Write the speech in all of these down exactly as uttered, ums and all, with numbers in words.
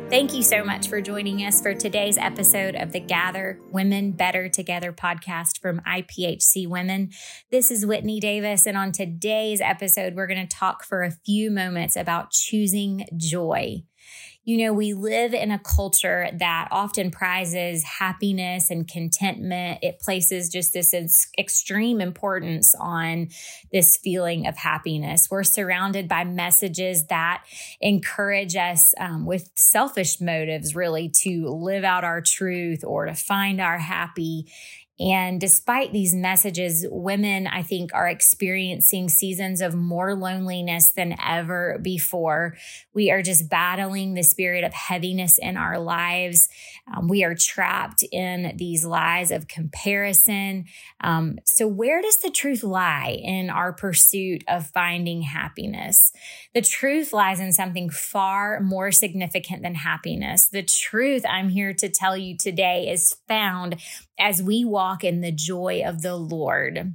Thank you so much for joining us for today's episode of the Gather Women Better Together podcast from I P H C Women. This is Whitney Davis, and on today's episode, we're going to talk for a few moments about choosing joy. You know, we live in a culture that often prizes happiness and contentment. It places just this extreme importance on this feeling of happiness. We're surrounded by messages that encourage us um, with selfish motives, really, to live out our truth or to find our happy. And despite these messages, women, I think, are experiencing seasons of more loneliness than ever before. We are just battling the spirit of heaviness in our lives. Um, we are trapped in these lies of comparison. Um, so where does the truth lie in our pursuit of finding happiness? The truth lies in something far more significant than happiness. The truth, I'm here to tell you today, is found as we walk in the joy of the Lord.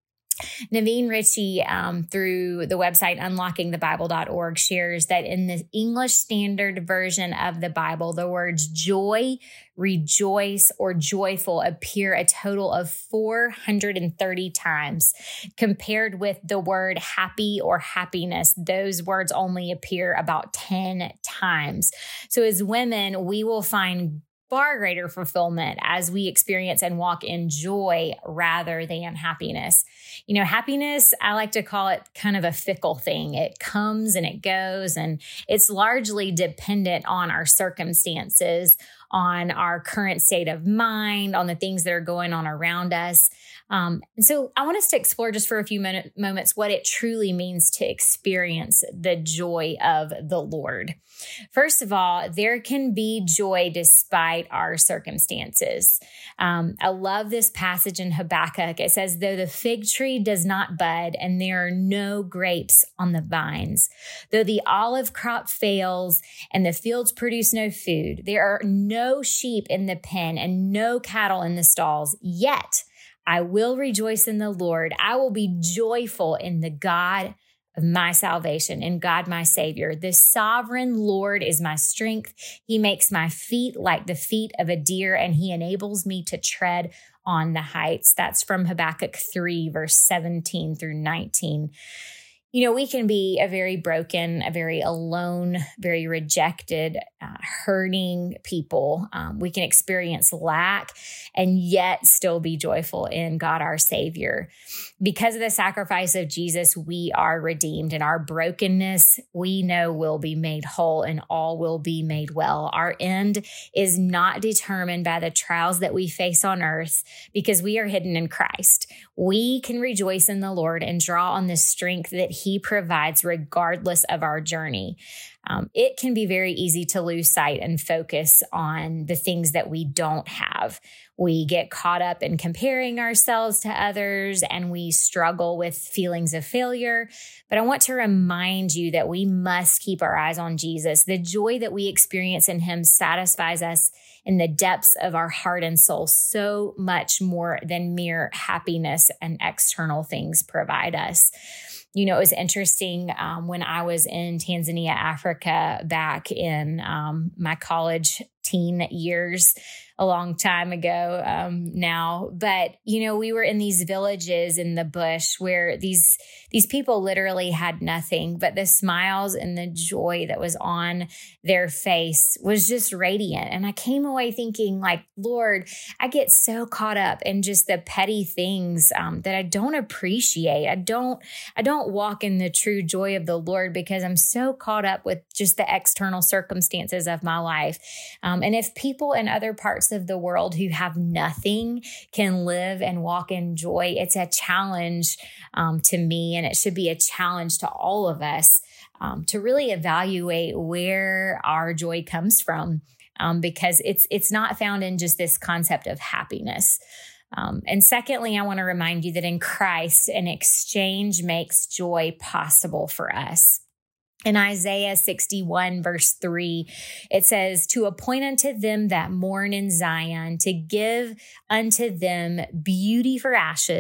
Naveen Ritchie, um, through the website unlocking the bible dot org, shares that in the English Standard Version of the Bible, the words joy, rejoice, or joyful appear a total of four hundred thirty times. Compared with the word happy or happiness, those words only appear about ten times. So as women, we will find far greater fulfillment as we experience and walk in joy rather than happiness. You know, happiness, I like to call it kind of a fickle thing. It comes and it goes, and it's largely dependent on our circumstances, on our current state of mind, on the things that are going on around us. Um, and so I want us to explore just for a few minute, moments what it truly means to experience the joy of the Lord. First of all, there can be joy despite our circumstances. Um, I love this passage in Habakkuk. It says, though the fig tree does not bud and there are no grapes on the vines, though the olive crop fails and the fields produce no food, there are no sheep in the pen and no cattle in the stalls, yet I will rejoice in the Lord. I will be joyful in the God of my salvation, in God, my Savior. The sovereign Lord is my strength. He makes my feet like the feet of a deer, and he enables me to tread on the heights. That's from Habakkuk three, verse seventeen through nineteen. You know, we can be a very broken, a very alone, very rejected, uh, hurting people. Um, we can experience lack and yet still be joyful in God, our Savior. Because of the sacrifice of Jesus, we are redeemed, and our brokenness, we know, will be made whole, and all will be made well. Our end is not determined by the trials that we face on earth, because we are hidden in Christ. We can rejoice in the Lord and draw on the strength that he provides regardless of our journey. Um, it can be very easy to lose sight and focus on the things that we don't have. We get caught up in comparing ourselves to others, and we struggle with feelings of failure. But I want to remind you that we must keep our eyes on Jesus. The joy that we experience in him satisfies us in the depths of our heart and soul so much more than mere happiness and external things provide us. You know, it was interesting um, when I was in Tanzania, Africa, back in um, my college teen years, a long time ago um, now. But, you know, we were in these villages in the bush where these, these people literally had nothing, but the smiles and the joy that was on their face was just radiant. And I came away thinking, like, Lord, I get so caught up in just the petty things um, that I don't appreciate. I don't, I don't walk in the true joy of the Lord because I'm so caught up with just the external circumstances of my life. Um, and if people in other parts of the world who have nothing can live and walk in joy, it's a challenge um, to me, and it should be a challenge to all of us um, to really evaluate where our joy comes from, um, because it's it's not found in just this concept of happiness. Um, and secondly, I want to remind you that in Christ, an exchange makes joy possible for us. In Isaiah sixty-one, verse three, it says, to appoint unto them that mourn in Zion, to give unto them beauty for ashes,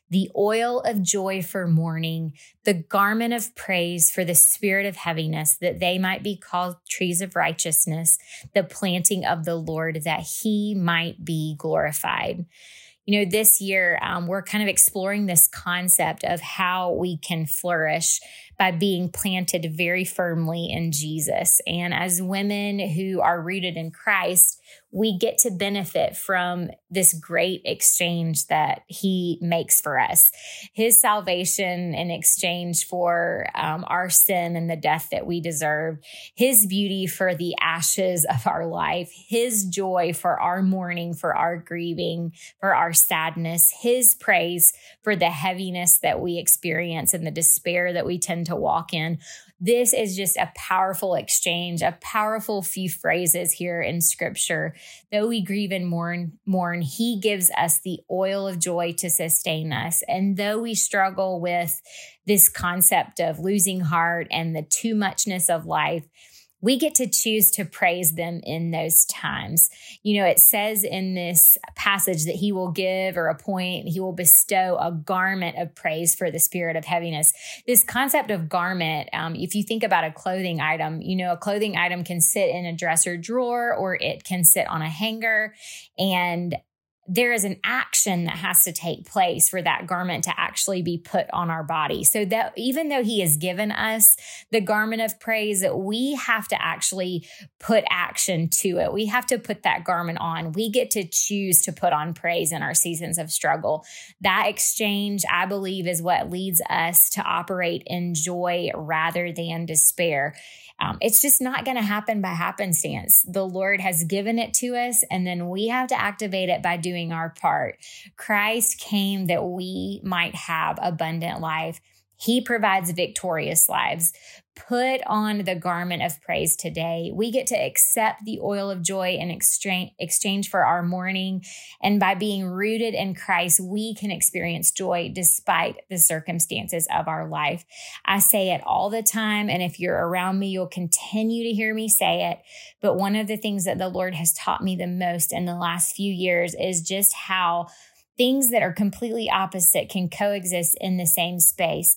the oil of joy for mourning, the garment of praise for the spirit of heaviness, that they might be called trees of righteousness, the planting of the Lord, that he might be glorified. You know, this year, um, we're kind of exploring this concept of how we can flourish by being planted very firmly in Jesus. And as women who are rooted in Christ, we get to benefit from this great exchange that he makes for us. His salvation in exchange for um, our sin and the death that we deserve, his beauty for the ashes of our life, his joy for our mourning, for our grieving, for our sadness, his praise for the heaviness that we experience and the despair that we tend to walk in. This is just a powerful exchange, a powerful few phrases here in scripture. Though we grieve and mourn, mourn, he gives us the oil of joy to sustain us. And though we struggle with this concept of losing heart and the too muchness of life, we get to choose to praise them in those times. You know, it says in this passage that he will give or appoint, he will bestow a garment of praise for the spirit of heaviness. This concept of garment, um, if you think about a clothing item, you know, a clothing item can sit in a dresser drawer or it can sit on a hanger, and there is an action that has to take place for that garment to actually be put on our body. So that even though he has given us the garment of praise, that we have to actually put action to it. We have to put that garment on. We get to choose to put on praise in our seasons of struggle. That exchange, I believe, is what leads us to operate in joy rather than despair. Um, it's just not going to happen by happenstance. The Lord has given it to us, and then we have to activate it by doing our part. Christ came that we might have abundant life. He provides victorious lives. Put on the garment of praise today. We get to accept the oil of joy in exchange, exchange for our mourning. And by being rooted in Christ, we can experience joy despite the circumstances of our life. I say it all the time, and if you're around me, you'll continue to hear me say it. But one of the things that the Lord has taught me the most in the last few years is just how things that are completely opposite can coexist in the same space.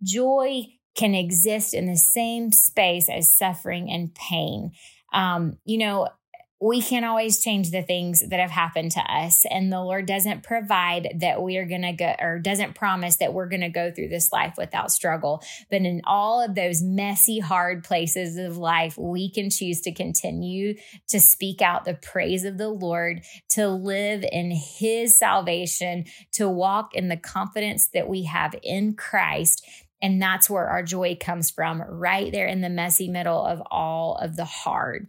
Joy can exist in the same space as suffering and pain. Um, you know, we can't always change the things that have happened to us, and the Lord doesn't provide that we are going to go, or doesn't promise that we're going to go through this life without struggle. But in all of those messy, hard places of life, we can choose to continue to speak out the praise of the Lord, to live in his salvation, to walk in the confidence that we have in Christ. And that's where our joy comes from, right there in the messy middle of all of the hard.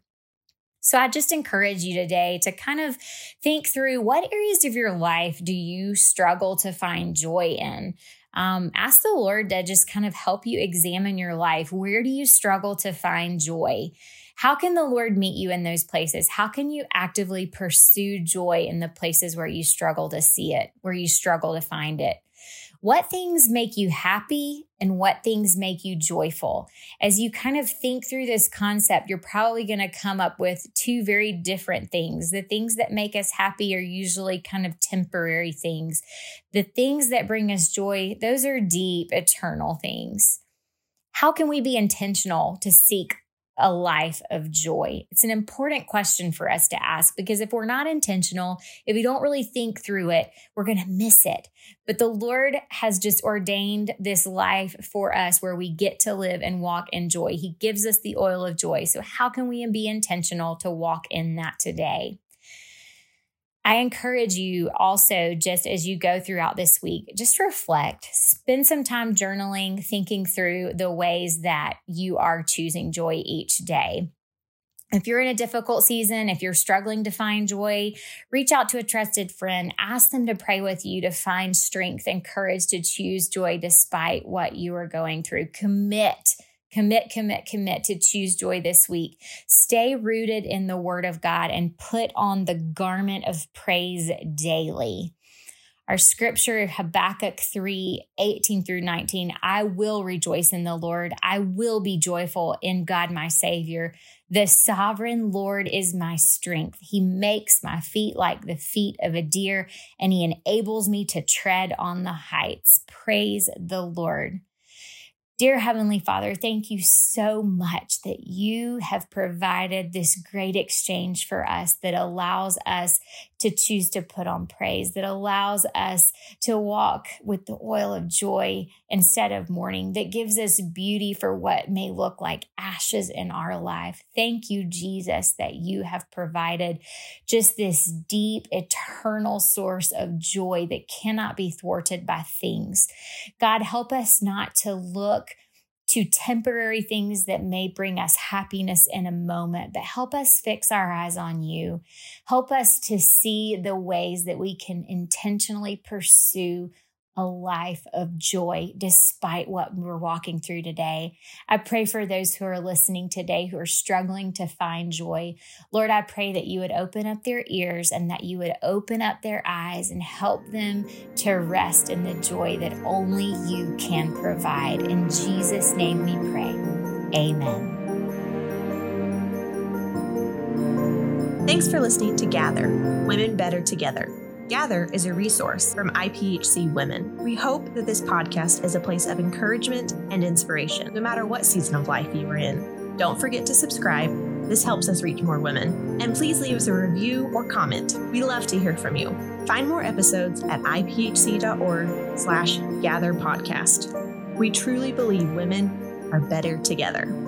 So I just encourage you today to kind of think through, what areas of your life do you struggle to find joy in? Um, ask the Lord to just kind of help you examine your life. Where do you struggle to find joy? How can the Lord meet you in those places? How can you actively pursue joy in the places where you struggle to see it, where you struggle to find it? What things make you happy and what things make you joyful? As you kind of think through this concept, you're probably going to come up with two very different things. The things that make us happy are usually kind of temporary things. The things that bring us joy, those are deep, eternal things. How can we be intentional to seek a life of joy? It's an important question for us to ask, because if we're not intentional, if we don't really think through it, we're going to miss it. But the Lord has just ordained this life for us where we get to live and walk in joy. He gives us the oil of joy. So how can we be intentional to walk in that today? I encourage you also, just as you go throughout this week, just reflect, spend some time journaling, thinking through the ways that you are choosing joy each day. If you're in a difficult season, if you're struggling to find joy, reach out to a trusted friend, ask them to pray with you to find strength and courage to choose joy despite what you are going through. Commit Commit, commit, commit to choose joy this week. Stay rooted in the word of God and put on the garment of praise daily. Our scripture, Habakkuk three, eighteen through nineteen, I will rejoice in the Lord. I will be joyful in God, my Savior. The sovereign Lord is my strength. He makes my feet like the feet of a deer, and he enables me to tread on the heights. Praise the Lord. Dear Heavenly Father, thank you so much that you have provided this great exchange for us that allows us to choose to put on praise, that allows us to walk with the oil of joy instead of mourning, that gives us beauty for what may look like ashes in our life. Thank you, Jesus, that you have provided just this deep, eternal source of joy that cannot be thwarted by things. God, help us not to look to temporary things that may bring us happiness in a moment, but help us fix our eyes on you. Help us to see the ways that we can intentionally pursue a life of joy despite what we're walking through today. I pray for those who are listening today who are struggling to find joy. Lord, I pray that you would open up their ears and that you would open up their eyes and help them to rest in the joy that only you can provide. In Jesus' name we pray. Amen. Thanks for listening to Gather, Women Better Together. Gather is a resource from I P H C Women. We hope that this podcast is a place of encouragement and inspiration, no matter what season of life you are in. Don't forget to subscribe. This helps us reach more women. And please leave us a review or comment. We love to hear from you. Find more episodes at iphc.org slash gather podcast. We truly believe women are better together.